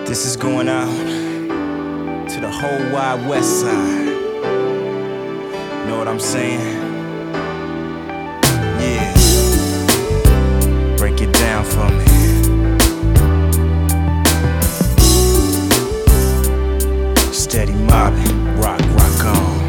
This is going out to the whole wide west side. Know what I'm saying? Yeah. Break it down for me. Steady mobbing, rock on.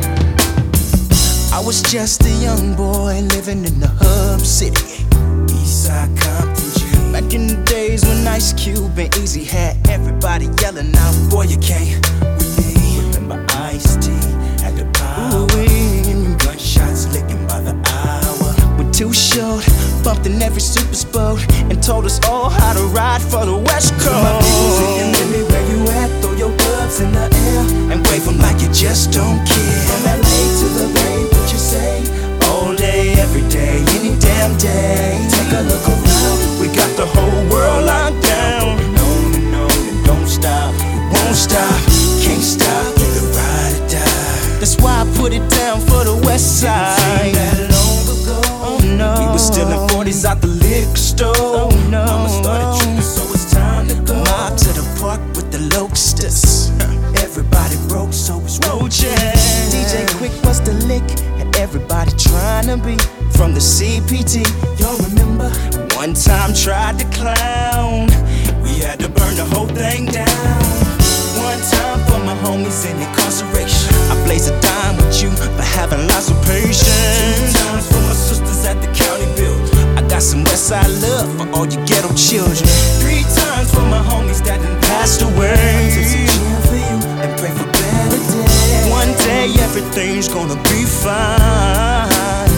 I was just a young boy living in the hub city, Eastside Compton G. Back in the days when Ice Cube and Easy had everybody yelling out, "Boy, you can't with me." Remember Ice-T had the power. Gunshots licking by the hour. We're Too Short bumped in every super sport and told us all how to ride for the West Coast. My people's in Millie, where you at? Throw your gloves in the air and wave them like you just don't care. From LA to the Bay, what you say? All day, every day, any damn day. Take a look around, we got the whole world locked down. On and on and don't stop, it won't stop, can't stop, either ride or die. That's why I put it down for the West Side. Didn't seem that long ago. Oh no, we were still in 40s out the liquor store. Oh no, Mama started tripping, so it's time to go. Mob to the park with the locusts. Everybody broke, so it's roaches. DJ Quick was the lick, and everybody trying to be from the CPT. Y'all remember? One time tried to clown, we had to burn the whole thing down. One time for my homies in incarceration, I blaze a dime with you for having lots of patience. 2 times for my sisters at the county build, I got some Westside love for all you ghetto children. 3 times for my homies that done passed away. Take some gin for you and pray for better days. One day everything's gonna be fine,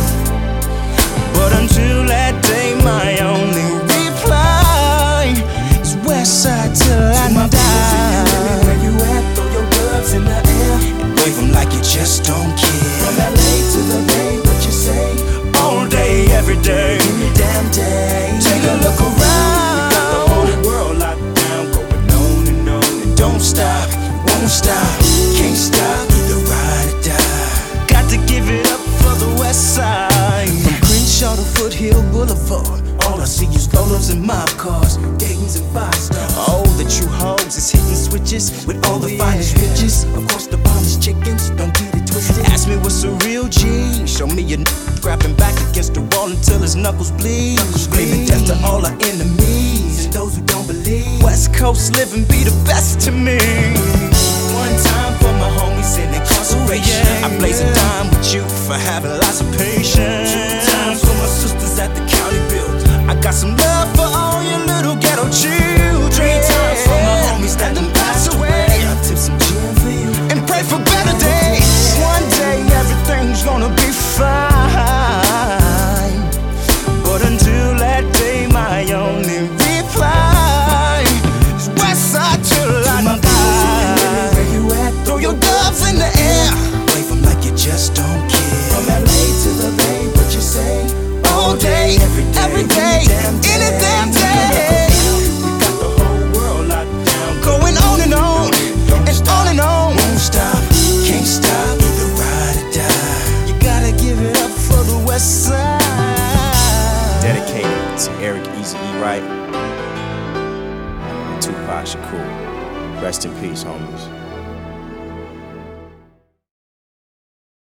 but until that day my only reply is Westside till I die. Where you at? Throw your gloves in the air and wave them like you just don't care. From LA to the Bay, what you say? All day, every day, any damn day. Take a look around, we got the whole world locked down, going on and don't stop, won't stop, can't stop, either ride or die. Got to give it up for the West Side. From Crenshaw to Foothill Boulevard, all I see is Rolos and mob cars, Dayton's and 5-stars. All the true hoes is hitting switches with all the finest riches. Of course the finest chickens, don't get it twisted. Ask me what's a real G, show me a grabbing back against the wall until his knuckles bleed. Screaming death to all our enemies and those who don't believe. West Coast living be the best to me. One time for my homies in incarceration, I blaze a dime with you for having lots of patience. 2 times for my sisters at the county build, I got some love for all your little ghetto children. 3 times for my homies that done passed away, I tip some gin for you and pray for better days. One day everything's gonna be fine, but until that day my only reply is Westside till I die. Where you at? Throw your gloves in the air, wave them like you just don't care. From LA to the Bay, what you say? All day, every day, any damn day. We got the whole world locked down, going on and on and on. Won't stop, can't stop, either ride or die. You gotta give it up for the West Side. Dedicated to Eric Eazy-E Wright and Tupac Shakur. Rest in peace, homies.